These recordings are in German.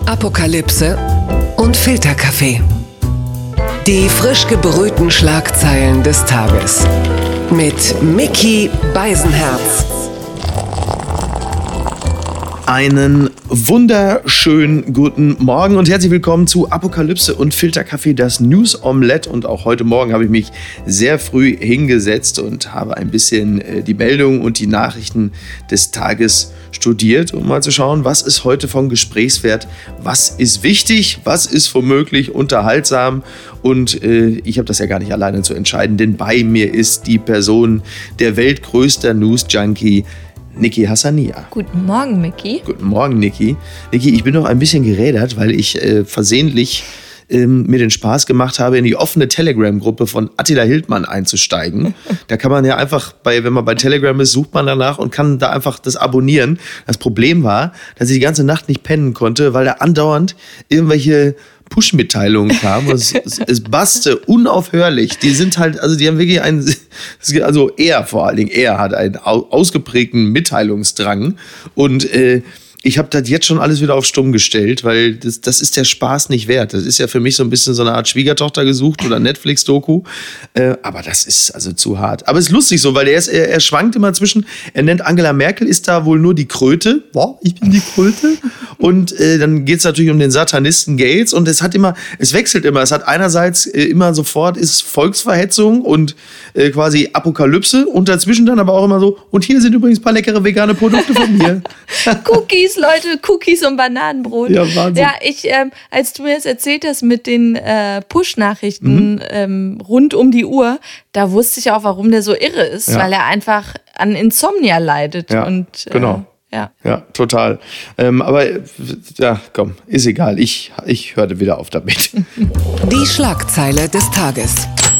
Apokalypse und Filterkaffee. Die frisch gebrühten Schlagzeilen des Tages. Mit Micky Beisenherz. Einen wunderschönen guten Morgen und herzlich willkommen zu Apokalypse und Filterkaffee, das News Omelette. Und auch heute Morgen habe ich mich sehr früh hingesetzt und habe ein bisschen die Meldungen und die Nachrichten des Tages studiert, um mal zu schauen, was ist heute von Gesprächswert, was ist wichtig, was ist womöglich unterhaltsam. Und ich habe das ja gar nicht alleine zu entscheiden, denn bei mir ist die Person, der weltgrößter News-Junkie, Niki Hassania. Guten Morgen, Micky. Guten Morgen, Niki. Niki, ich bin noch ein bisschen gerädert, weil ich versehentlich mir den Spaß gemacht habe, in die offene Telegram-Gruppe von Attila Hildmann einzusteigen. Da kann man ja einfach, wenn man bei Telegram ist, sucht man danach und kann da einfach das abonnieren. Das Problem war, dass ich die ganze Nacht nicht pennen konnte, weil da andauernd irgendwelche Push-Mitteilungen kamen. Es basste unaufhörlich. Die sind halt, also die haben wirklich er hat einen ausgeprägten Mitteilungsdrang und ich habe das jetzt schon alles wieder auf stumm gestellt, weil das ist der Spaß nicht wert. Das ist ja für mich so ein bisschen so eine Art Schwiegertochter gesucht oder Netflix-Doku. Aber das ist also zu hart. Aber es ist lustig so, weil er schwankt immer zwischen, er nennt Angela Merkel, ist da wohl nur die Kröte. Boah, ich bin die Kröte. Und dann geht es natürlich um den Satanisten Gates und es wechselt immer. Es hat einerseits immer sofort ist Volksverhetzung und quasi Apokalypse und dazwischen dann aber auch immer so, und hier sind übrigens ein paar leckere vegane Produkte von mir. Cookies, Leute, Cookies und Bananenbrot. Ja, Wahnsinn. Ja, als du mir das erzählt hast mit den Push-Nachrichten rund um die Uhr, da wusste ich auch, warum der so irre ist, weil er einfach an Insomnia leidet. Ja, und, genau. Ja, total. Aber ja, komm, ist egal. Ich hörte wieder auf damit. Die Schlagzeile des Tages.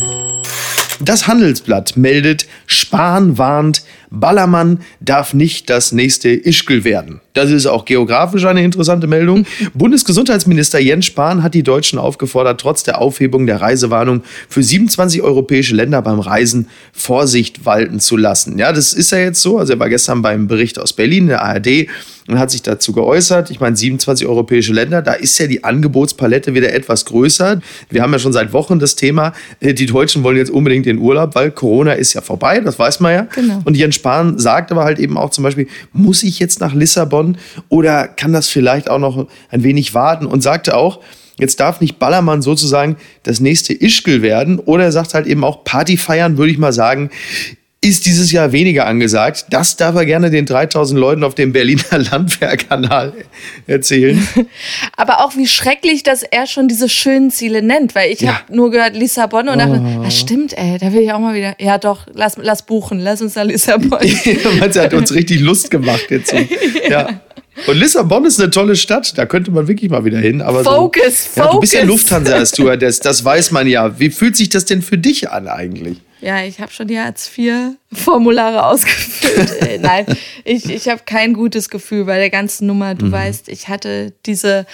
Das Handelsblatt meldet, Spahn warnt, Ballermann darf nicht das nächste Ischgl werden. Das ist auch geografisch eine interessante Meldung. Bundesgesundheitsminister Jens Spahn hat die Deutschen aufgefordert, trotz der Aufhebung der Reisewarnung für 27 europäische Länder beim Reisen Vorsicht walten zu lassen. Ja, das ist ja jetzt so. Also er war gestern beim Bericht aus Berlin, der ARD, und hat sich dazu geäußert. Ich meine, 27 europäische Länder, da ist ja die Angebotspalette wieder etwas größer. Wir haben ja schon seit Wochen das Thema, die Deutschen wollen jetzt unbedingt in Urlaub, weil Corona ist ja vorbei, das weiß man ja. Genau. Und Jens Spahn sagt aber halt eben auch zum Beispiel, muss ich jetzt nach Lissabon oder kann das vielleicht auch noch ein wenig warten? Und sagte auch, jetzt darf nicht Ballermann sozusagen das nächste Ischgl werden. Oder er sagt halt eben auch, Party feiern, würde ich mal sagen, ist dieses Jahr weniger angesagt. Das darf er gerne den 3000 Leuten auf dem Berliner Landwehrkanal erzählen. Aber auch wie schrecklich, dass er schon diese schönen Ziele nennt, weil ich habe nur gehört Lissabon und dachte, stimmt, da will ich auch mal wieder. Ja doch, lass buchen, lass uns nach Lissabon. Er hat uns richtig Lust gemacht jetzt. Ja. Und Lissabon ist eine tolle Stadt, da könnte man wirklich mal wieder hin. Aber Focus. Du bist ja Lufthansa-Stewardess, das weiß man ja. Wie fühlt sich das denn für dich an eigentlich? Ja, ich habe schon die Hartz-IV-Formulare ausgefüllt. Nein, ich habe kein gutes Gefühl bei der ganzen Nummer. Du weißt, ich hatte diese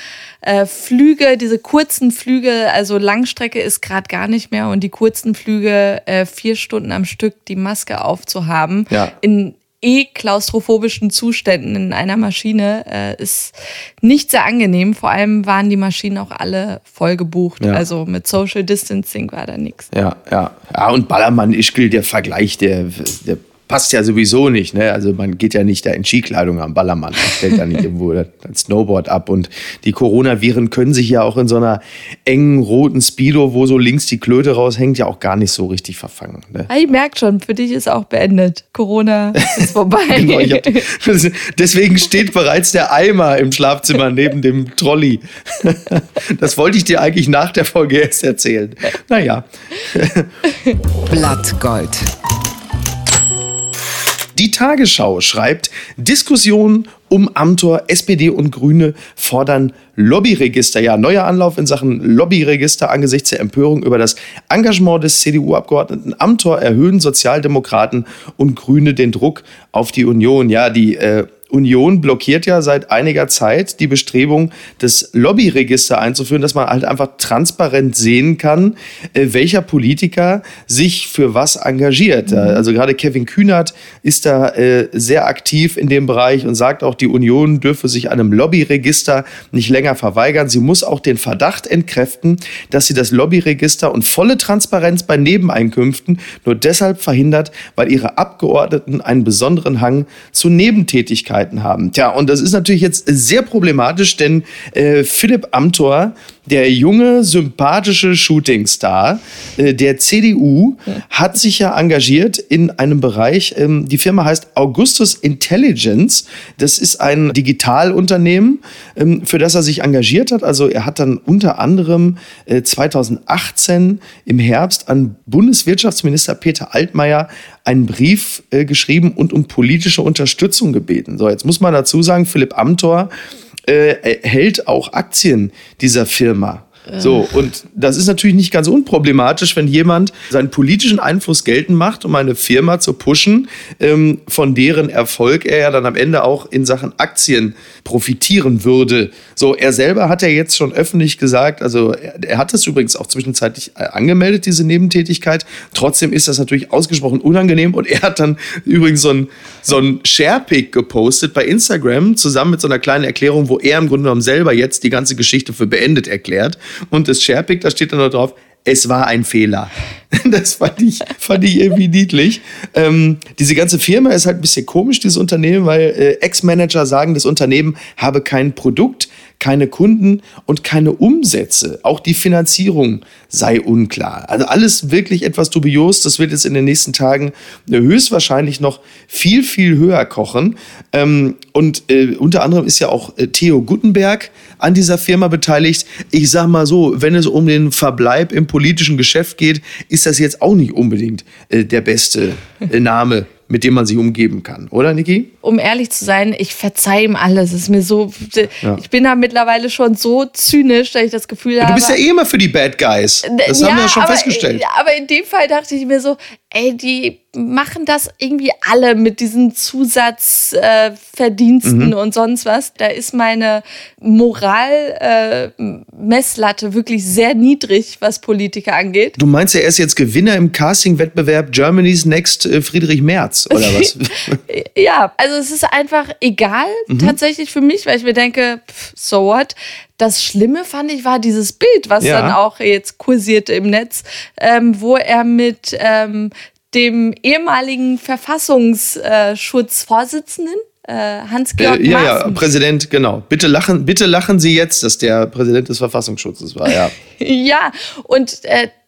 Flüge, diese kurzen Flüge, also Langstrecke ist gerade gar nicht mehr. Und die kurzen Flüge, 4 Stunden am Stück die Maske aufzuhaben, in klaustrophobischen Zuständen in einer Maschine ist nicht sehr angenehm. Vor allem waren die Maschinen auch alle voll gebucht. Ja. Also mit Social Distancing war da nichts. Ja, und Ballermann Ischgl, der Vergleich, der passt ja sowieso nicht, ne? Also man geht ja nicht da in Skikleidung am Ballermann, man stellt da nicht irgendwo das Snowboard ab. Und die Coronaviren können sich ja auch in so einer engen roten Speedo, wo so links die Klöte raushängt, ja auch gar nicht so richtig verfangen. Ne? Ich merke schon, für dich ist auch beendet. Corona ist vorbei. Genau, deswegen steht bereits der Eimer im Schlafzimmer neben dem Trolley. Das wollte ich dir eigentlich nach der Folge erst erzählen. Naja. Blattgold. Die Tagesschau schreibt, Diskussion um Amtor, SPD und Grüne fordern Lobbyregister. Ja, neuer Anlauf in Sachen Lobbyregister angesichts der Empörung über das Engagement des CDU-Abgeordneten Amtor erhöhen Sozialdemokraten und Grüne den Druck auf die Union. Ja, die Union blockiert ja seit einiger Zeit die Bestrebung, das Lobbyregister einzuführen, dass man halt einfach transparent sehen kann, welcher Politiker sich für was engagiert. Also gerade Kevin Kühnert ist da sehr aktiv in dem Bereich und sagt auch, die Union dürfe sich einem Lobbyregister nicht länger verweigern. Sie muss auch den Verdacht entkräften, dass sie das Lobbyregister und volle Transparenz bei Nebeneinkünften nur deshalb verhindert, weil ihre Abgeordneten einen besonderen Hang zu Nebentätigkeiten haben. Tja, und das ist natürlich jetzt sehr problematisch, denn Philipp Amthor, der junge, sympathische Shootingstar der CDU, hat sich ja engagiert in einem Bereich, die Firma heißt Augustus Intelligence. Das ist ein Digitalunternehmen, für das er sich engagiert hat. Also er hat dann unter anderem 2018 im Herbst an Bundeswirtschaftsminister Peter Altmaier einen Brief geschrieben und um politische Unterstützung gebeten. So, jetzt muss man dazu sagen, Philipp Amthor hält auch Aktien dieser Firma. So, und das ist natürlich nicht ganz unproblematisch, wenn jemand seinen politischen Einfluss geltend macht, um eine Firma zu pushen, von deren Erfolg er ja dann am Ende auch in Sachen Aktien profitieren würde. So, er selber hat ja jetzt schon öffentlich gesagt, also er hat das übrigens auch zwischenzeitlich angemeldet, diese Nebentätigkeit. Trotzdem ist das natürlich ausgesprochen unangenehm und er hat dann übrigens so ein Sharepic gepostet bei Instagram, zusammen mit so einer kleinen Erklärung, wo er im Grunde genommen selber jetzt die ganze Geschichte für beendet erklärt. Und das Sharepic, da steht dann noch drauf, es war ein Fehler. Das fand ich irgendwie niedlich. Diese ganze Firma ist halt ein bisschen komisch, dieses Unternehmen, weil Ex-Manager sagen, das Unternehmen habe kein Produkt, keine Kunden und keine Umsätze. Auch die Finanzierung sei unklar. Also alles wirklich etwas dubios. Das wird jetzt in den nächsten Tagen höchstwahrscheinlich noch viel, viel höher kochen. Und unter anderem ist ja auch Theo Guttenberg an dieser Firma beteiligt. Ich sag mal so, wenn es um den Verbleib im politischen Geschäft geht, ist das jetzt auch nicht unbedingt der beste Name, mit dem man sich umgeben kann. Oder, Niki? Um ehrlich zu sein, ich verzeihe ihm alles. Es ist mir so, ich bin da mittlerweile schon so zynisch, dass ich das Gefühl habe. Du bist ja eh immer für die Bad Guys. Das haben wir ja schon festgestellt. Aber in dem Fall dachte ich mir so, ey, die machen das irgendwie alle mit diesen Zusatzverdiensten und sonst was. Da ist meine Moral-Messlatte wirklich sehr niedrig, was Politiker angeht. Du meinst ja, er ist jetzt Gewinner im Casting-Wettbewerb Germany's Next Friedrich Merz, oder was? Ja, also es ist einfach egal tatsächlich für mich, weil ich mir denke, so what? Das Schlimme fand ich war dieses Bild, was dann auch jetzt kursierte im Netz, wo er mit dem ehemaligen Verfassungsschutzvorsitzenden Hans-Georg Maaßen. Ja, Präsident, genau. Bitte lachen Sie jetzt, dass der Präsident des Verfassungsschutzes war, ja. Ja, und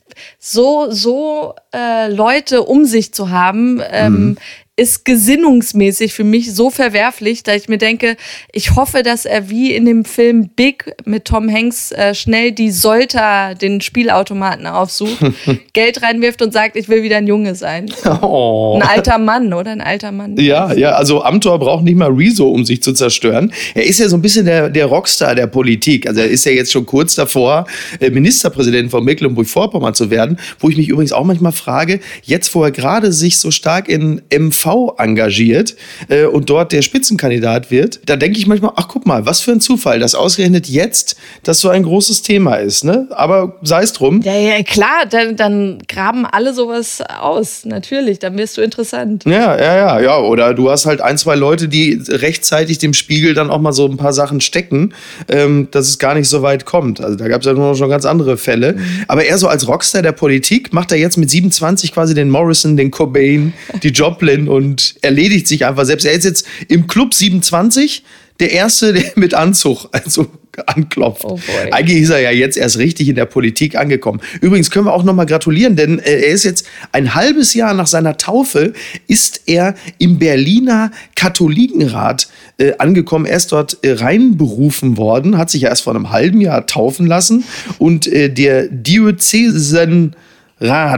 so Leute um sich zu haben, ist gesinnungsmäßig für mich so verwerflich, dass ich mir denke, ich hoffe, dass er wie in dem Film Big mit Tom Hanks schnell die Solta, den Spielautomaten aufsucht, Geld reinwirft und sagt, ich will wieder ein Junge sein. Oh. Ein alter Mann, oder? Ein alter Mann. Ja, also Amthor braucht nicht mal Rezo, um sich zu zerstören. Er ist ja so ein bisschen der Rockstar der Politik. Also er ist ja jetzt schon kurz davor, Ministerpräsident von Mecklenburg-Vorpommern zu werden, wo ich mich übrigens auch manchmal frage, jetzt wo er gerade sich so stark in MV engagiert und dort der Spitzenkandidat wird, da denke ich manchmal, ach guck mal, was für ein Zufall, dass ausgerechnet jetzt das so ein großes Thema ist, ne? Aber sei es drum. Ja, klar, dann graben alle sowas aus, natürlich, dann wirst du interessant. Ja, oder du hast halt 1, 2 Leute, die rechtzeitig dem Spiegel dann auch mal so ein paar Sachen stecken, dass es gar nicht so weit kommt. Also da gab es ja nur noch schon ganz andere Fälle. Aber er so als Rockstar der Politik macht er jetzt mit 27 quasi den Morrison, den Cobain, die Joplin und erledigt sich einfach selbst. Er ist jetzt im Club 27 der Erste, der mit Anzug anklopft. Oh boy. Eigentlich ist er ja jetzt erst richtig in der Politik angekommen. Übrigens können wir auch nochmal gratulieren, denn er ist jetzt ein halbes Jahr nach seiner Taufe, ist er im Berliner Katholikenrat angekommen. Er ist dort reinberufen worden, hat sich ja erst vor einem halben Jahr taufen lassen und der Diözesenrat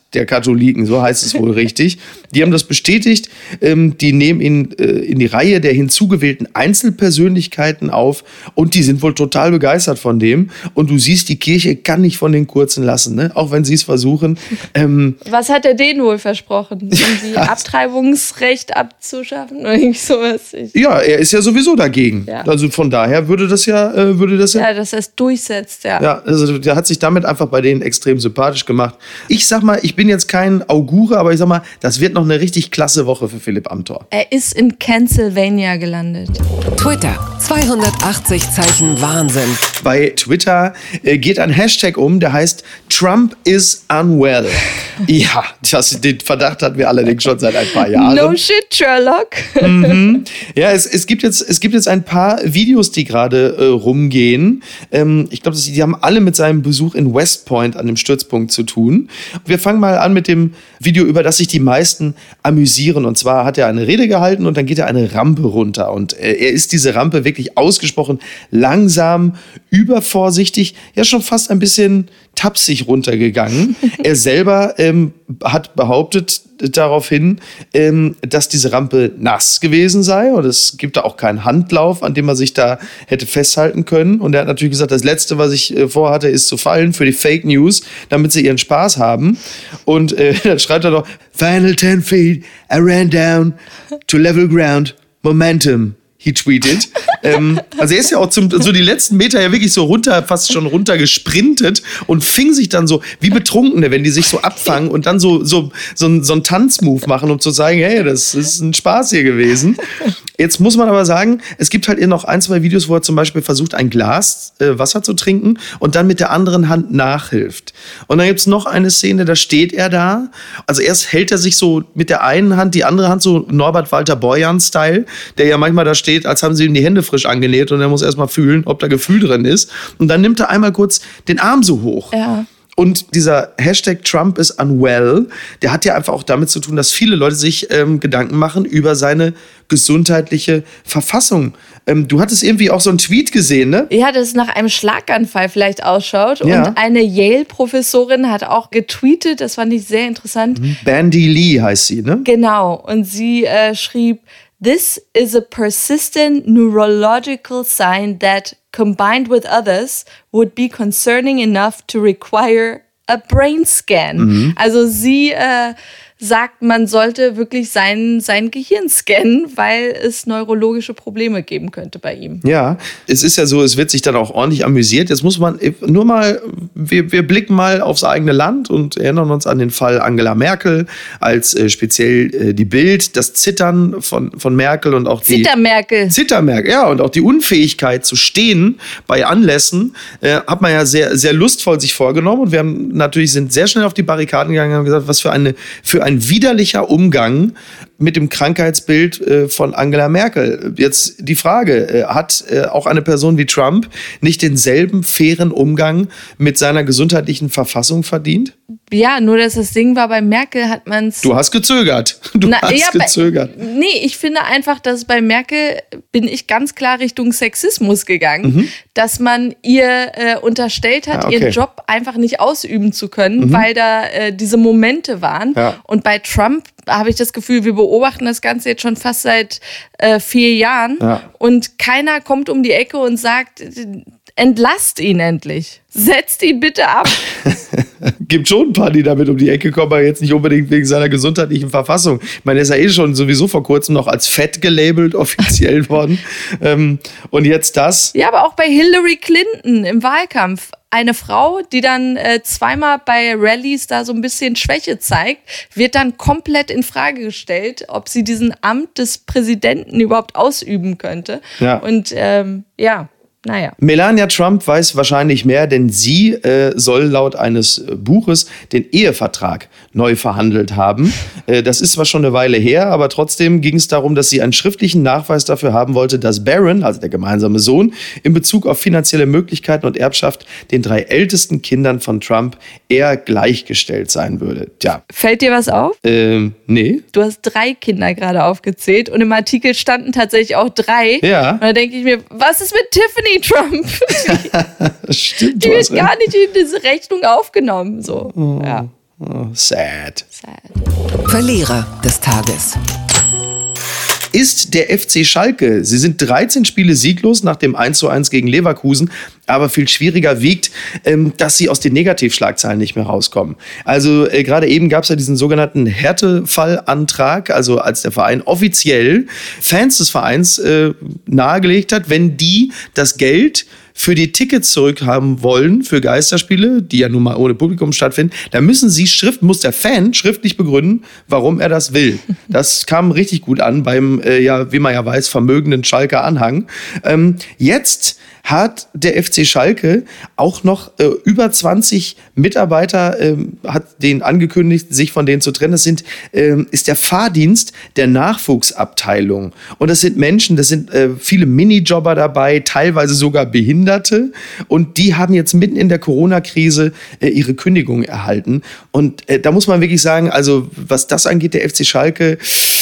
der Katholiken, so heißt es wohl richtig. Die haben das bestätigt. Die nehmen ihn in die Reihe der hinzugewählten Einzelpersönlichkeiten auf und die sind wohl total begeistert von dem. Und du siehst, die Kirche kann nicht von den Kurzen lassen, ne? Auch wenn sie es versuchen. Was hat er denen wohl versprochen? Irgendwie Abtreibungsrecht abzuschaffen oder irgendwie sowas? Ja, er ist ja sowieso dagegen. Ja. Also von daher würde das ja... Ja, dass er es durchsetzt, ja. Ja, also der hat sich damit einfach bei denen extrem sympathisch gemacht. Ich sag mal, ich bin jetzt kein Augure, aber ich sag mal, das wird noch eine richtig klasse Woche für Philipp Amthor. Er ist in Pennsylvania gelandet. Twitter, 280 Zeichen Wahnsinn. Bei Twitter geht ein Hashtag der heißt Trump is unwell. Ja, den Verdacht hatten wir allerdings schon seit ein paar Jahren. No shit, Sherlock. Ja, es gibt jetzt ein paar Videos, die gerade rumgehen. Ich glaube, die haben alle mit seinem Besuch in West Point an dem Stützpunkt zu tun. Wir fangen mal an mit dem Video, über das sich die meisten amüsieren. Und zwar hat er eine Rede gehalten und dann geht er eine Rampe runter. Und er ist diese Rampe wirklich ausgesprochen langsam, übervorsichtig, ja schon fast ein bisschen tapsig runtergegangen. Er selber hat behauptet daraufhin, dass diese Rampe nass gewesen sei und es gibt da auch keinen Handlauf, an dem man sich da hätte festhalten können. Und er hat natürlich gesagt, das Letzte, was ich vorhatte, ist zu fallen für die Fake News, damit sie ihren Spaß haben. Und dann schreibt er doch, Final 10 feet, I ran down to level ground, momentum. He tweeted. Also er ist ja auch so die letzten Meter ja wirklich so fast schon runter gesprintet und fing sich dann so wie Betrunkene, wenn die sich so abfangen und dann so einen Tanzmove machen, um zu sagen, hey, das ist ein Spaß hier gewesen. Jetzt muss man aber sagen, es gibt halt noch 1, 2 Videos, wo er zum Beispiel versucht, ein Glas Wasser zu trinken und dann mit der anderen Hand nachhilft. Und dann gibt es noch eine Szene, da steht er da. Also erst hält er sich so mit der einen Hand, die andere Hand so Norbert Walter Borjans-Style, der ja manchmal da steht, als haben sie ihm die Hände frisch angenäht und er muss erstmal fühlen, ob da Gefühl drin ist. Und dann nimmt er einmal kurz den Arm so hoch. Ja. Und dieser Hashtag Trump is unwell, der hat ja einfach auch damit zu tun, dass viele Leute sich Gedanken machen über seine gesundheitliche Verfassung. Du hattest irgendwie auch so einen Tweet gesehen, ne? Ja, dass es nach einem Schlaganfall vielleicht ausschaut. Ja. Und eine Yale-Professorin hat auch getweetet, das fand ich sehr interessant. Bandy Lee heißt sie, ne? Genau, und sie schrieb, "This is a persistent neurological sign that, combined with others, would be concerning enough to require a brain scan." Also sie sagt, man sollte wirklich sein Gehirn scannen, weil es neurologische Probleme geben könnte bei ihm. Ja, es ist ja so, es wird sich dann auch ordentlich amüsiert. Jetzt muss man nur mal, wir blicken mal aufs eigene Land und erinnern uns an den Fall Angela Merkel, als speziell die Bild, das Zittern von Merkel und auch die... Zittermerkel, ja, und auch die Unfähigkeit zu stehen bei Anlässen, hat man ja sehr, sehr lustvoll sich vorgenommen und wir sind sehr schnell auf die Barrikaden gegangen und haben gesagt, was für ein widerlicher Umgang mit dem Krankheitsbild von Angela Merkel. Jetzt die Frage, hat auch eine Person wie Trump nicht denselben fairen Umgang mit seiner gesundheitlichen Verfassung verdient? Ja, nur dass das Ding war, bei Merkel hat man es... Du hast gezögert. Nee, ich finde einfach, dass bei Merkel bin ich ganz klar Richtung Sexismus gegangen, dass man ihr unterstellt hat, ihren Job einfach nicht ausüben zu können, weil da diese Momente waren. Ja. Und bei Trump habe ich das Gefühl, wir beobachten das Ganze jetzt schon fast seit 4 Jahren und keiner kommt um die Ecke und sagt, entlasst ihn endlich. Setzt ihn bitte ab. Gibt schon ein paar, die damit um die Ecke kommen, aber jetzt nicht unbedingt wegen seiner gesundheitlichen Verfassung. Ich meine, er ist ja schon sowieso vor kurzem noch als fett gelabelt offiziell worden. Und jetzt das. Ja, aber auch bei Hillary Clinton im Wahlkampf. Eine Frau, die dann zweimal bei Rallyes da so ein bisschen Schwäche zeigt, wird dann komplett in Frage gestellt, ob sie diesen Amt des Präsidenten überhaupt ausüben könnte. Ja. Und naja. Melania Trump weiß wahrscheinlich mehr, denn sie soll laut eines Buches den Ehevertrag neu verhandelt haben. Das ist zwar schon eine Weile her, aber trotzdem ging es darum, dass sie einen schriftlichen Nachweis dafür haben wollte, dass Barron, also der gemeinsame Sohn, in Bezug auf finanzielle Möglichkeiten und Erbschaft den 3 ältesten Kindern von Trump eher gleichgestellt sein würde. Tja. Fällt dir was auf? Nee. Du hast 3 Kinder gerade aufgezählt und im Artikel standen tatsächlich auch 3. Ja. Und da denke ich mir, was ist mit Tiffany Trump? Stimmt, die wird gar nicht in diese Rechnung aufgenommen. So. Ja. Oh, sad. Verlierer des Tages ist der FC Schalke. Sie sind 13 Spiele sieglos nach dem 1:1 gegen Leverkusen. Aber viel schwieriger wiegt, dass sie aus den Negativschlagzeilen nicht mehr rauskommen. Also gerade eben gab es ja diesen sogenannten Härtefallantrag, also als der Verein offiziell Fans des Vereins nahegelegt hat, wenn die das Geld für die Tickets zurückhaben wollen, für Geisterspiele, die ja nun mal ohne Publikum stattfinden, dann muss der Fan schriftlich begründen, warum er das will. Das kam richtig gut an beim, wie man ja weiß, vermögenden Schalker Anhang. Jetzt hat der FC Schalke auch noch über 20 Mitarbeiter, hat denen angekündigt, sich von denen zu trennen. Das ist der Fahrdienst der Nachwuchsabteilung. Und das sind Menschen, das sind viele Minijobber dabei, teilweise sogar Behinderte. Und die haben jetzt mitten in der Corona-Krise ihre Kündigung erhalten. Und da muss man wirklich sagen, also was das angeht, der FC Schalke,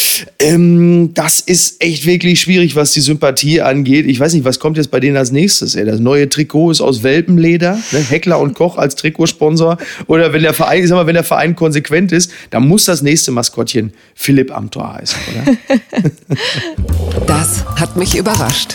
das ist echt wirklich schwierig, was die Sympathie angeht. Ich weiß nicht, was kommt jetzt bei denen als nächstes? Das neue Trikot ist aus Welpenleder, ne? Heckler und Koch als Trikotsponsor. Oder wenn der Verein konsequent ist, dann muss das nächste Maskottchen Philipp Amthor heißen, oder? Das hat mich überrascht.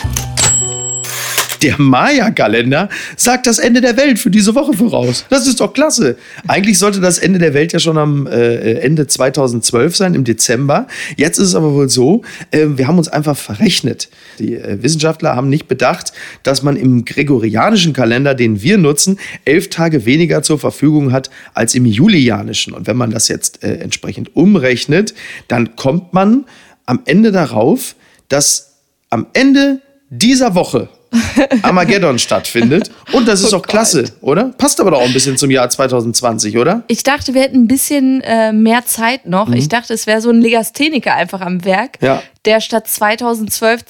Der Maya-Kalender sagt das Ende der Welt für diese Woche voraus. Das ist doch klasse. Eigentlich sollte das Ende der Welt ja schon am Ende 2012 sein, im Dezember. Jetzt ist es aber wohl so, wir haben uns einfach verrechnet. Die Wissenschaftler haben nicht bedacht, dass man im gregorianischen Kalender, den wir nutzen, 11 Tage weniger zur Verfügung hat als im julianischen. Und wenn man das jetzt entsprechend umrechnet, dann kommt man am Ende darauf, dass am Ende dieser Woche Armageddon stattfindet. Und das ist doch klasse, oder? Passt aber doch auch ein bisschen zum Jahr 2020, oder? Ich dachte, wir hätten ein bisschen mehr Zeit noch. Ich dachte, es wäre so ein Legastheniker einfach am Werk, der statt 2012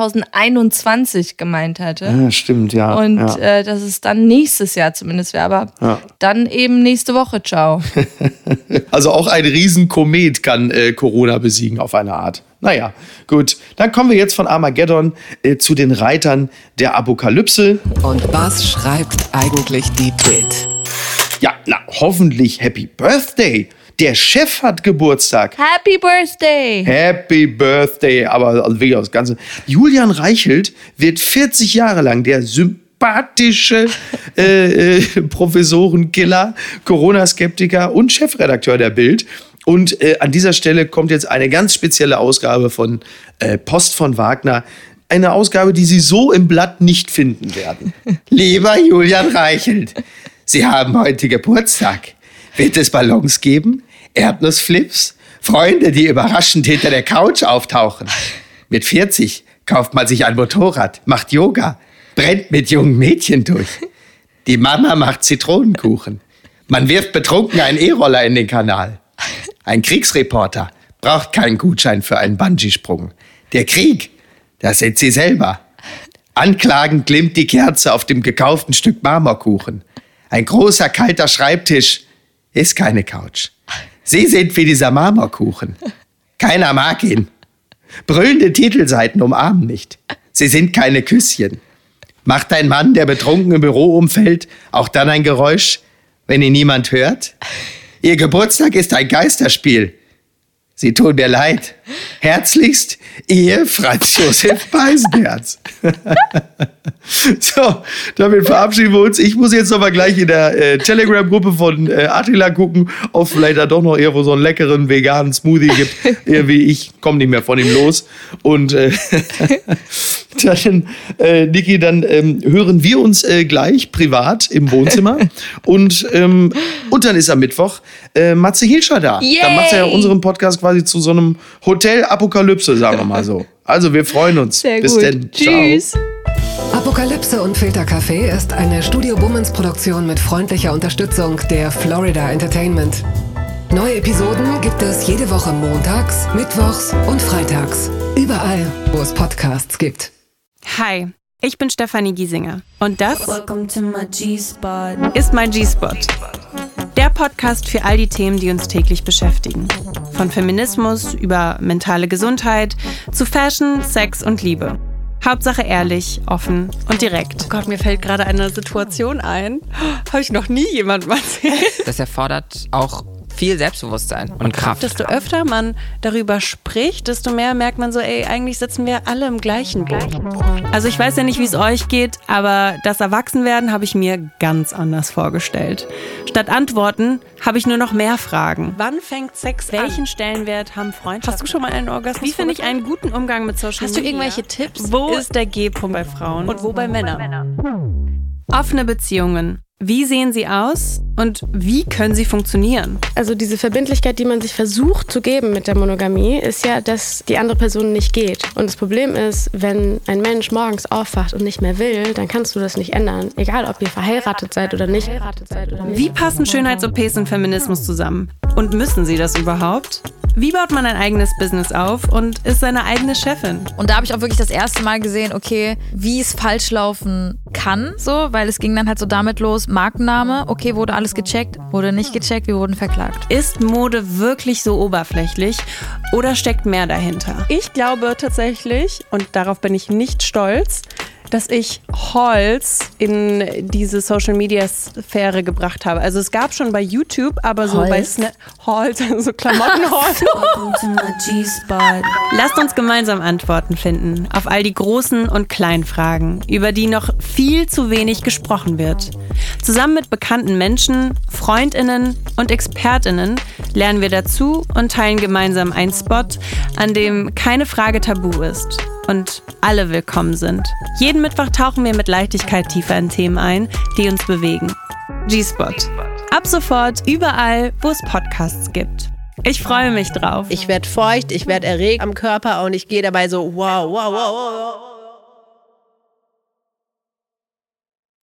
2021 gemeint hatte. Ja, stimmt, ja. Und dass es dann nächstes Jahr zumindest wäre. Aber dann eben nächste Woche, ciao. Also auch ein Riesenkomet kann Corona besiegen auf eine Art. Naja, gut. Dann kommen wir jetzt von Armageddon zu den Reitern der Apokalypse. Und was schreibt eigentlich die Bild? Ja, na, hoffentlich Happy Birthday. Der Chef hat Geburtstag. Happy Birthday! Happy Birthday. Aber also wirklich das Ganze. Julian Reichelt wird 40 Jahre lang der sympathische Professorenkiller, Corona-Skeptiker und Chefredakteur der Bild. Und an dieser Stelle kommt jetzt eine ganz spezielle Ausgabe von Post von Wagner. Eine Ausgabe, die Sie so im Blatt nicht finden werden. Lieber Julian Reichelt, Sie haben heute Geburtstag. Wird es Ballons geben? Erdnussflips? Freunde, die überraschend hinter der Couch auftauchen? Mit 40 kauft man sich ein Motorrad, macht Yoga, brennt mit jungen Mädchen durch. Die Mama macht Zitronenkuchen. Man wirft betrunken einen E-Roller in den Kanal. Ein Kriegsreporter braucht keinen Gutschein für einen Bungee-Sprung. Der Krieg, das sind Sie selber. Anklagend glimmt die Kerze auf dem gekauften Stück Marmorkuchen. Ein großer, kalter Schreibtisch ist keine Couch. Sie sind wie dieser Marmorkuchen. Keiner mag ihn. Brüllende Titelseiten umarmen nicht. Sie sind keine Küsschen. Macht ein Mann, der betrunken im Büro umfällt, auch dann ein Geräusch, wenn ihn niemand hört? Ihr Geburtstag ist ein Geisterspiel. Sie tun mir leid. Herzlichst, Ihr Franz Josef Beisenherz. So, damit verabschieden wir uns. Ich muss jetzt noch mal gleich in der Telegram-Gruppe von Attila gucken, ob es vielleicht da doch noch irgendwo so einen leckeren veganen Smoothie gibt. Irgendwie, ich komme nicht mehr von ihm los. Und dann, Niki, dann hören wir uns gleich privat im Wohnzimmer. Und dann ist am Mittwoch Matze Hilscher da. Yay! Dann macht er ja unseren Podcast quasi zu so einem Hotel-Apokalypse, sagen wir mal so. Also wir freuen uns. Sehr Bis gut. denn. Tschüss. Ciao. Apokalypse und Filtercafé ist eine Studio Bummens Produktion mit freundlicher Unterstützung der Florida Entertainment. Neue Episoden gibt es jede Woche montags, mittwochs und freitags. Überall, wo es Podcasts gibt. Hi, ich bin Stefanie Giesinger und das Welcome to my G-Spot. ist mein G-Spot. Der Podcast für all die Themen, die uns täglich beschäftigen. Von Feminismus über mentale Gesundheit zu Fashion, Sex und Liebe. Hauptsache ehrlich, offen und direkt. Oh Gott, mir fällt gerade eine Situation ein. Habe ich noch nie jemandem erzählt. Das erfordert auch viel Selbstbewusstsein und Kraft. Desto öfter man darüber spricht, desto mehr merkt man so, eigentlich sitzen wir alle im gleichen Boot. Also ich weiß ja nicht, wie es euch geht, aber das Erwachsenwerden habe ich mir ganz anders vorgestellt. Statt Antworten habe ich nur noch mehr Fragen. Wann fängt Sex an? Welchen Stellenwert haben Freundschaften? Hast du schon mal einen Orgasmus? Wie finde ich einen guten Umgang mit Social Media? Hast du irgendwelche Tipps? Wo ist der G-Punkt bei Frauen und wo bei Männern? Offene Beziehungen. Wie sehen sie aus und wie können sie funktionieren? Also diese Verbindlichkeit, die man sich versucht zu geben mit der Monogamie, ist ja, dass die andere Person nicht geht. Und das Problem ist, wenn ein Mensch morgens aufwacht und nicht mehr will, dann kannst du das nicht ändern. Egal, ob ihr verheiratet seid oder nicht. Wie passen Schönheits-OPs und Feminismus zusammen? Und müssen sie das überhaupt? Wie baut man ein eigenes Business auf und ist seine eigene Chefin? Und da habe ich auch wirklich das erste Mal gesehen, okay, wie es falsch laufen kann, so, weil es ging dann halt so damit los, Markenname, okay, wurde alles gecheckt, wurde nicht gecheckt, wir wurden verklagt. Ist Mode wirklich so oberflächlich oder steckt mehr dahinter? Ich glaube tatsächlich, und darauf bin ich nicht stolz, dass ich Hauls in diese Social-Media-Sphäre gebracht habe. Also es gab schon bei YouTube, aber so bei Hauls, so Klamotten-Hauls. Lasst uns gemeinsam Antworten finden auf all die großen und kleinen Fragen, über die noch viel zu wenig gesprochen wird. Zusammen mit bekannten Menschen, FreundInnen und ExpertInnen lernen wir dazu und teilen gemeinsam einen Spot, an dem keine Frage tabu ist und alle willkommen sind. Jeden Mittwoch tauchen wir mit Leichtigkeit tiefer in Themen ein, die uns bewegen. G-Spot. Ab sofort überall, wo es Podcasts gibt. Ich freue mich drauf. Ich werde feucht, ich werde erregt am Körper und ich gehe dabei so wow, wow, wow, wow.